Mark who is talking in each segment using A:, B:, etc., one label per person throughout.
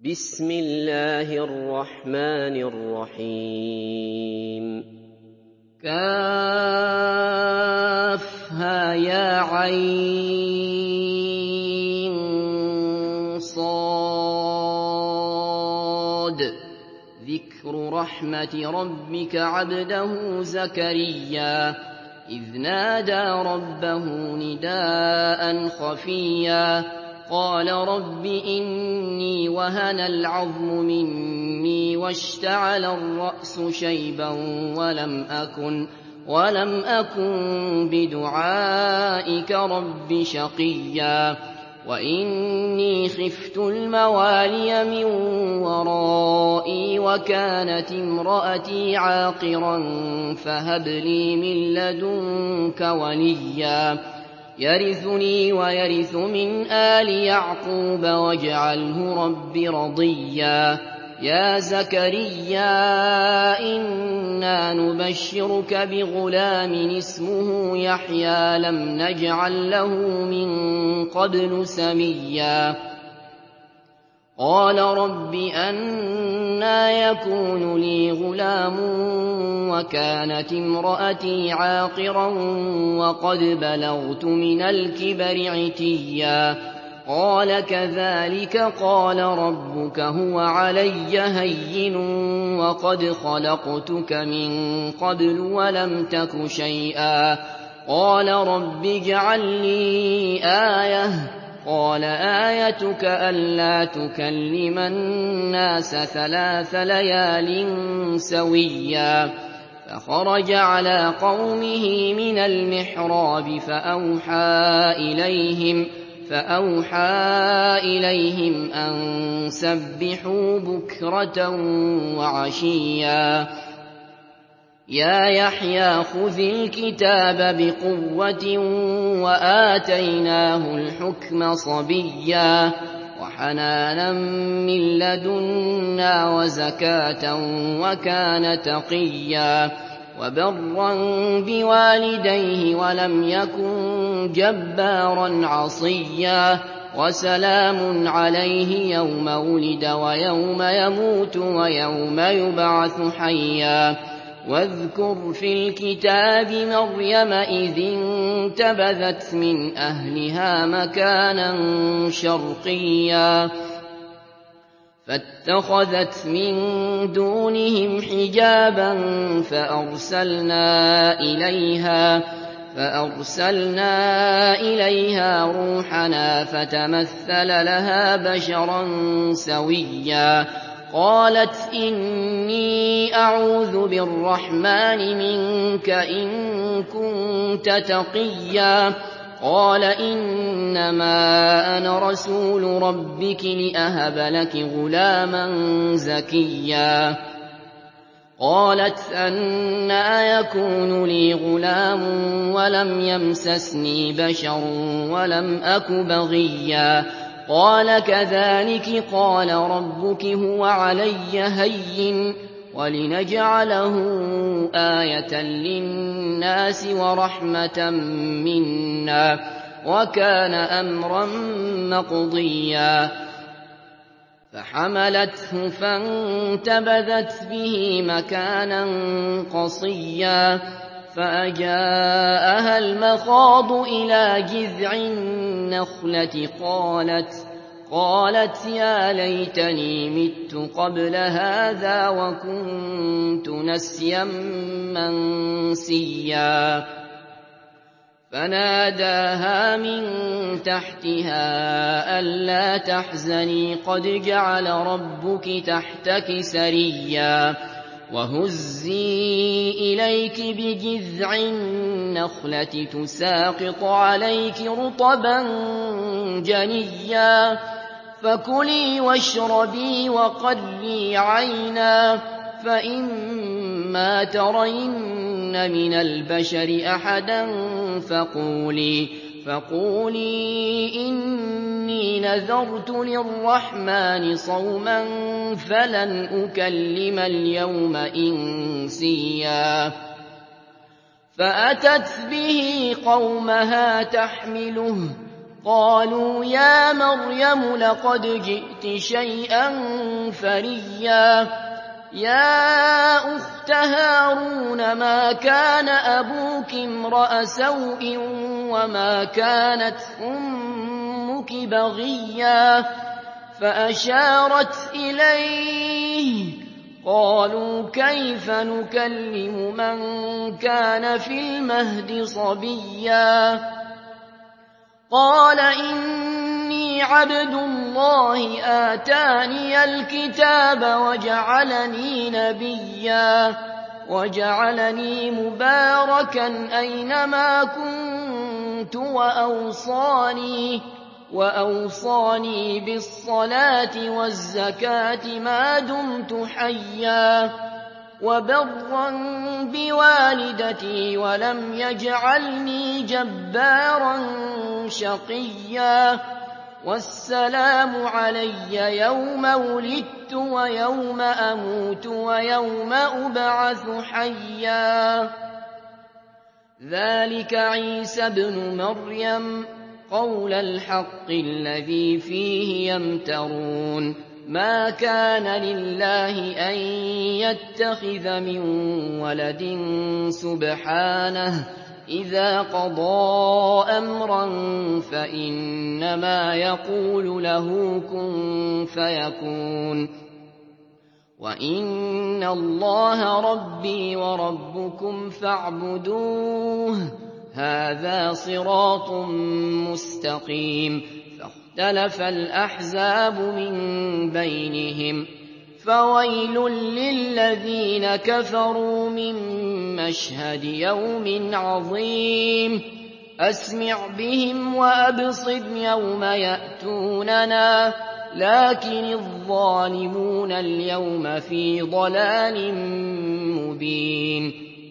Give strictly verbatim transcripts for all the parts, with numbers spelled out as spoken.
A: بسم الله الرحمن الرحيم كافها يا عين صاد ذكر رحمة ربك عبده زكريا إذ نادى ربه نداء خفيا قال رب إني وهن العظم مني واشتعل الرأس شيبا ولم أكن ولم أكن بدعائك رب شقيا وإني خفت الموالي من ورائي وكانت امرأتي عاقرا فهب لي من لدنك وليا يرثني ويرث من آل يعقوب واجعله رب رضيا يا زكريا إنا نبشرك بغلام اسمه يحيى لم نجعل له من قبل سميا قال رب أنى يكون لي غلام وكانت امرأتي عاقرا وقد بلغت من الكبر عتيا قال كذلك قال ربك هو علي هين وقد خلقتك من قبل ولم تك شيئا قال رب اجعل لي آية قال آيتك ألا تكلم الناس ثلاث ليال سويا فخرج على قومه من المحراب فأوحى إليهم فأوحى إليهم أن سبحوا بكرة وعشيا يا يحيى خذ الكتاب بقوة وآتيناه الحكم صبيا وحنانا من لدنا وزكاة وكان تقيا وبرا بوالديه ولم يكن جبارا عصيا وسلام عليه يوم ولد ويوم يموت ويوم يبعث حيا واذكر في الكتاب مريم إذ انتبذت من أهلها مكانا شرقيا فاتخذت من دونهم حجابا فأرسلنا إليها فأرسلنا إليها روحنا فتمثل لها بشرا سويا قالت إني أعوذ بالرحمن منك إن كنت تقيا قال إنما أنا رسول ربك لأهب لك غلاما زكيا قالت أنى يكون لي غلام ولم يمسسني بشر ولم أك بغيا قال كذلك قال ربك هو علي هين ولنجعله آية للناس ورحمة منا وكان أمرا مقضيا فحملته فانتبذت به مكانا قصيا فأجاءها المخاض إلى جذع النخلة قالت قالت يا ليتني مت قبل هذا وكنت نسيا منسيا فناداها من تحتها ألا تحزني قد جعل ربك تحتك سريا وهزي إليك بجذع النخلة تساقط عليك رطبا جنيا فكلي واشربي وقري عينا فإما ترين من البشر أحدا فقولي فقولي إني نذرت للرحمن صوما فلن أكلم اليوم إنسيا فأتت به قومها تحمله قالوا يا مريم لقد جئت شيئا فريا يا أخت هارون ما كان أبوك امرأ سوء وما كانت أمك بغيا فأشارت إليه قالوا كيف نكلم من كان في المهد صبيا قال إني عبد الله آتاني الكتاب وجعلني نبيا وجعلني مباركا أينما كنت وأوصاني وأوصاني بالصلاة والزكاة ما دمت حيا وبرا بوالدتي ولم يجعلني جبارا شقيا والسلام علي يوم ولدت ويوم أموت ويوم أبعث حيا ذلك عيسى ابن مريم قول الحق الذي فيه يمترون ما كان لله أن يتخذ من ولد سبحانه إذا قضى أمرا فإنما يقول له كن فيكون وإن الله ربي وربكم فاعبدوه هذا صراط مستقيم فاختلف الأحزاب من بينهم فويل للذين كفروا من مشهد يوم عظيم أسمع بهم وأبصر يوم يأتوننا لكن الظالمون اليوم في ضلال مبين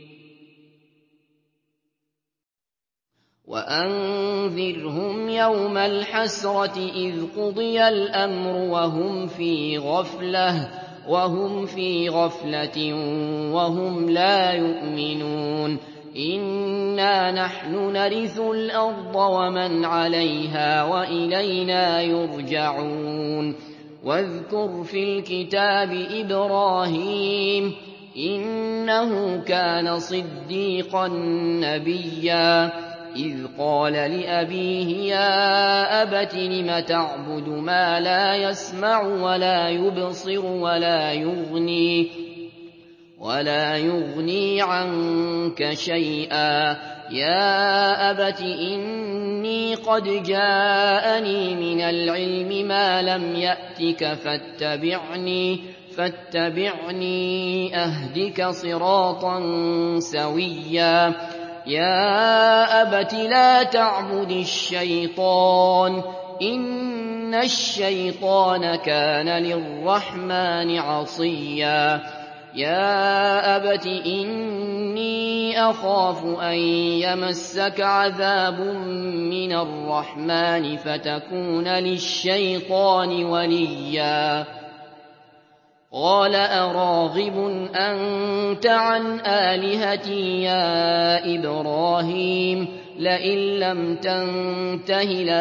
A: وأنذرهم يوم الحسرة إذ قضي الأمر وهم في غفلة وهم في غفلة وهم لا يؤمنون إنا نحن نرث الأرض ومن عليها وإلينا يرجعون واذكر في الكتاب إبراهيم إنه كان صديقا نبيا إذ قال لأبيه يا أبت لم تعبد ما لا يسمع ولا يبصر ولا يغني ولا يغني عنك شيئا يا أبت إني قد جاءني من العلم ما لم يأتك فاتبعني فاتبعني أهدك صراطا سويا يا أبت لا تعبد الشيطان إن الشيطان كان للرحمن عصيا يا أبت إني أخاف أن يمسك عذاب من الرحمن فتكون للشيطان وليا قال أراغب أنت عن آلهتي يا إبراهيم لئن لم تنته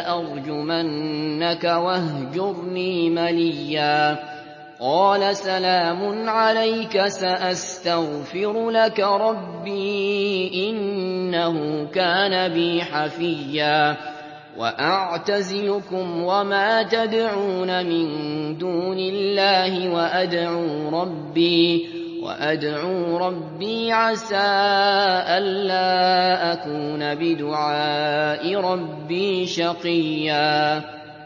A: لأرجمنك واهجرني مليا قال سلام عليك سأستغفر لك ربي إنه كان بي حفيا وأعتزلكم وما تدعون من دون الله وأدعو ربي وأدعو ربي عسى ألا أكون بدعاء ربي شقيا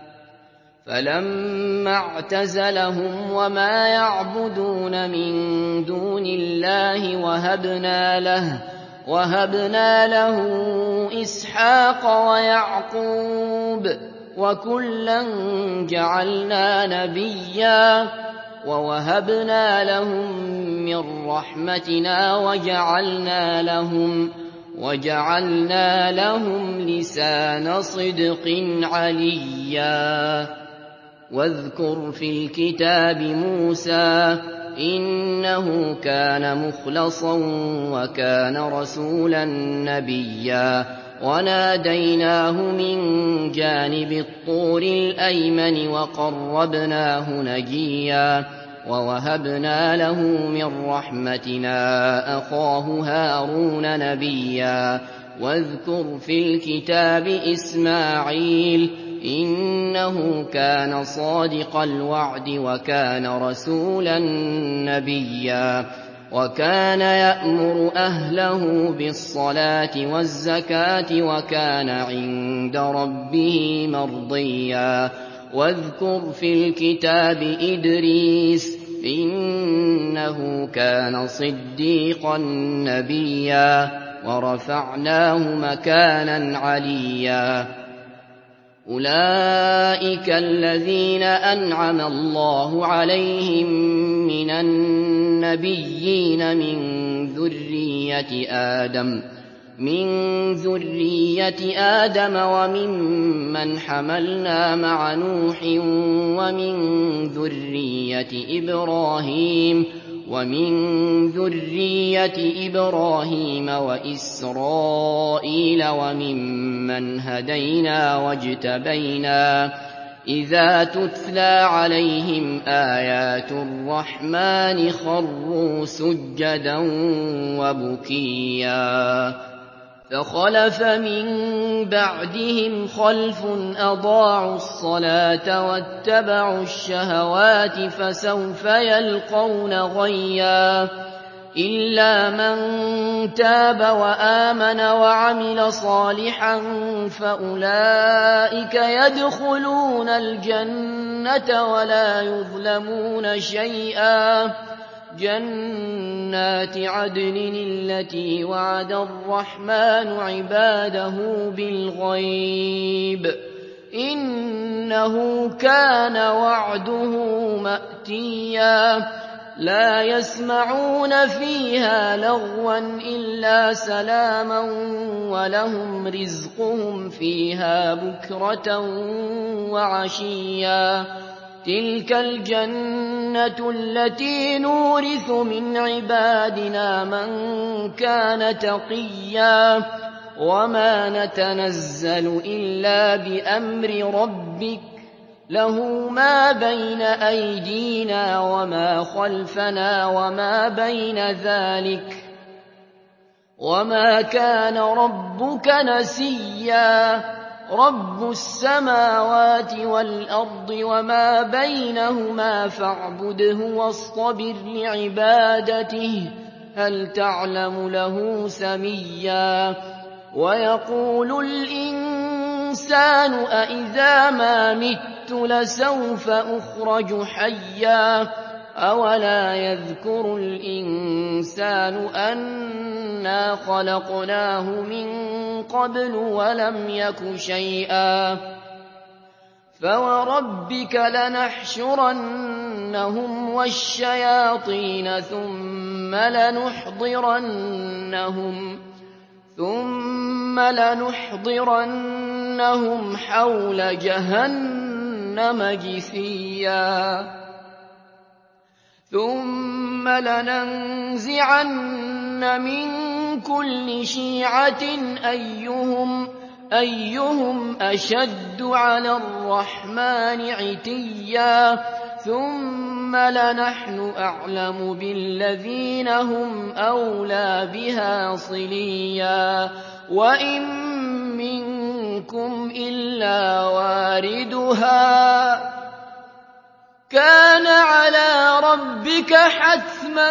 A: فلما اعتزلهم وما يعبدون من دون الله وهبنا له وهبنا له إسحاق ويعقوب وكلا جعلنا نبيا ووهبنا لهم من رحمتنا وجعلنا لهم وجعلنا لهم لسان صدق عليا واذكر في الكتاب موسى إنه كان مخلصا وكان رسولا نبيا وناديناه من جانب الطور الأيمن وقربناه نجيا ووهبنا له من رحمتنا أخاه هارون نبيا واذكر في الكتاب إسماعيل إنه كان صادق الوعد وكان رسولا نبيا وكان يأمر أهله بالصلاة والزكاة وكان عند ربه مرضيا واذكر في الكتاب إدريس إنه كان صديقا نبيا ورفعناه مكانا عليا أولئك الذين أنعم الله عليهم من النبيين من ذرية آدم من ذرية آدم وممن حملنا مع نوح ومن ذرية إبراهيم ومن ذرية إبراهيم وإسرائيل وممن هدينا واجتبينا إذا تتلى عليهم آيات الرحمن خروا سجدا وبكيا فخلف من بعدهم خلف أضاعوا الصلاة واتبعوا الشهوات فسوف يلقون غيا إلا من تاب وآمن وعمل صالحا فأولئك يدخلون الجنة ولا يظلمون شيئا جنات عدن التي وعد الرحمن عباده بالغيب إنه كان وعده مأتيا لا يسمعون فيها لغوا إلا سلاما ولهم رزقهم فيها بكرة وعشيا تلك الجنة التي نورث من عبادنا من كان تقيا وما نتنزل إلا بأمر ربك له ما بين أيدينا وما خلفنا وما بين ذلك وما كان ربك نسيا رب السماوات والأرض وما بينهما فاعبده واصطبر لعبادته هل تعلم له سميا ويقول الإنسان أإذا ما مت لسوف أخرج حيا أولا يذكر الإنسان أنا خلقناه من قبل ولم يك شيئا فوربك لنحشرنهم والشياطين ثم لنحضرنهم ثم لنحضرنهم حول جهنم جثيا ثم لننزعن من كل شيعة أيهم أيهم أشد على الرحمن عتيا ثم لنحن أعلم بالذين هم أولى بها صليا وإن منكم إلا واردها كان على ربك حتما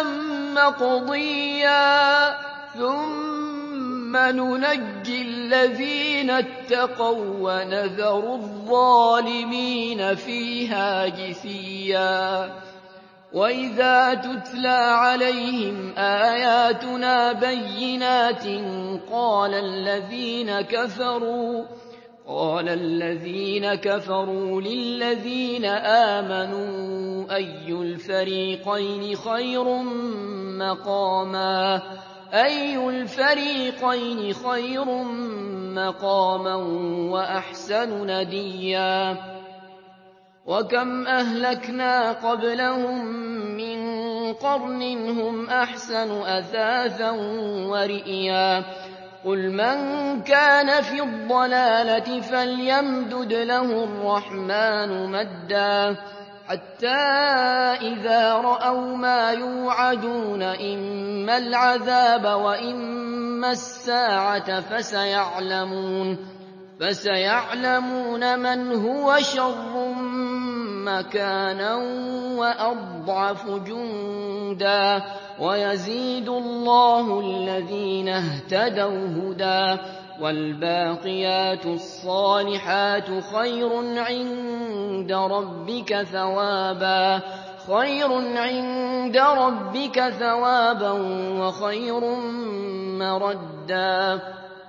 A: مقضيا ثم ننجي الذين اتقوا ونذر الظالمين فيها جثيا وإذا تتلى عليهم آياتنا بينات قال الذين كفروا قال الذين كفروا للذين آمنوا أي الفريقين خير مقاما أي الفريقين خير مقاما وأحسن نديا وكم أهلكنا قبلهم من قرن هم أحسن أثاثا ورئيا قل من كان في الضلالة فليمدد له الرحمن مدا حتى إذا رأوا ما يوعدون إما العذاب وإما الساعة فسيعلمون, فسيعلمون من هو شر مكانا وأضعف جندا ويزيد الله الذين اهتدوا هدى والباقيات الصالحات خير عند ربك ثوابا خير عند ربك ثوابا وخير مردا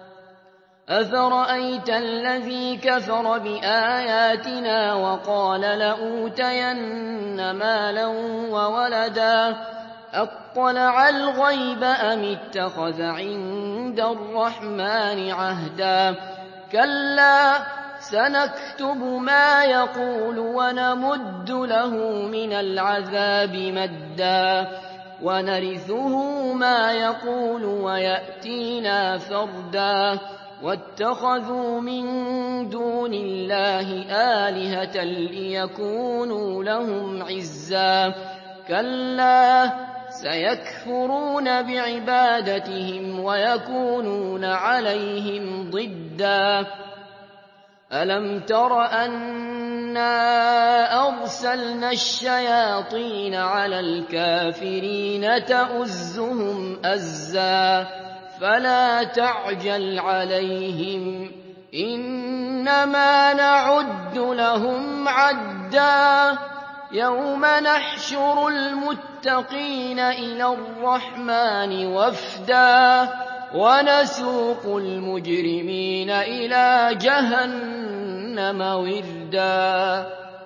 A: أفرأيت الذي كفر بآياتنا وقال لأوتين مالا وولدا أطلع الغيب أم اتخذ عند الرحمن عهدا كلا سنكتب ما يقول ونمد له من العذاب مدا ونرثه ما يقول ويأتينا فردا واتخذوا من دون الله آلهة ليكونوا لهم عزا كلا سيكفرون بعبادتهم ويكونون عليهم ضدا ألم تر أنا أرسلنا الشياطين على الكافرين تؤزهم أزا فلا تعجل عليهم إنما نعد لهم عدا يوم نحشر المتقين إلى الرحمن وفدا ونسوق المجرمين إلى جهنم وردا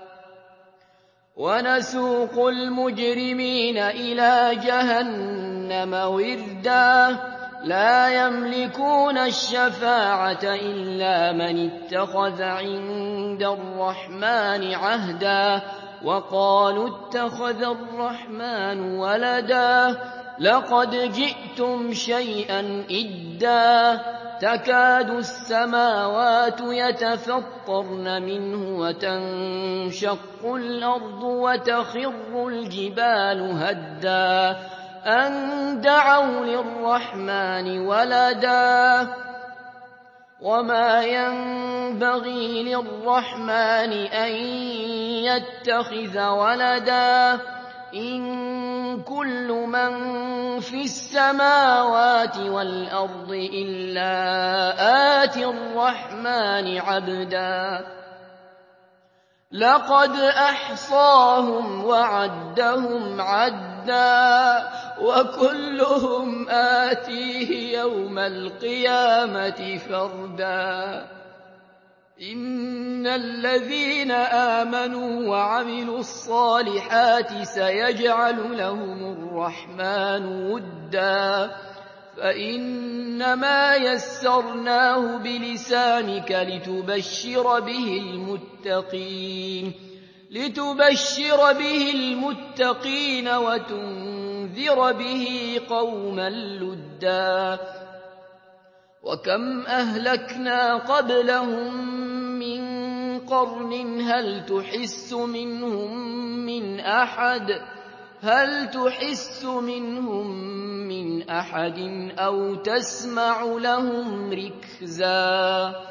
A: ونسوق المجرمين إلى جهنم وردا لا يملكون الشفاعة إلا من اتخذ عند الرحمن عهدا وقالوا اتخذ الرحمن ولدا لقد جئتم شيئا إدا تكاد السماوات يتفطرن منه وتنشق الأرض وتخر الجبال هدا أن دعوا للرحمن ولدا وما ينبغي للرحمن أن يتخذ ولدا إن كل من في السماوات والأرض إلا آتي الرحمن عبدا لقد أحصاهم وعدهم عدا وكلهم آتيه يوم القيامة فردا إن الذين آمنوا وعملوا الصالحات سيجعل لهم الرحمن ودا فإنما يسرناه بلسانك لتبشر به المتقين لتبشر به المتقين وتنذر به قوما لدا وكم أهلكنا قبلهم من قرن هل تحس منهم من أحد هل تحس منهم من أحد أو تسمع لهم ركزا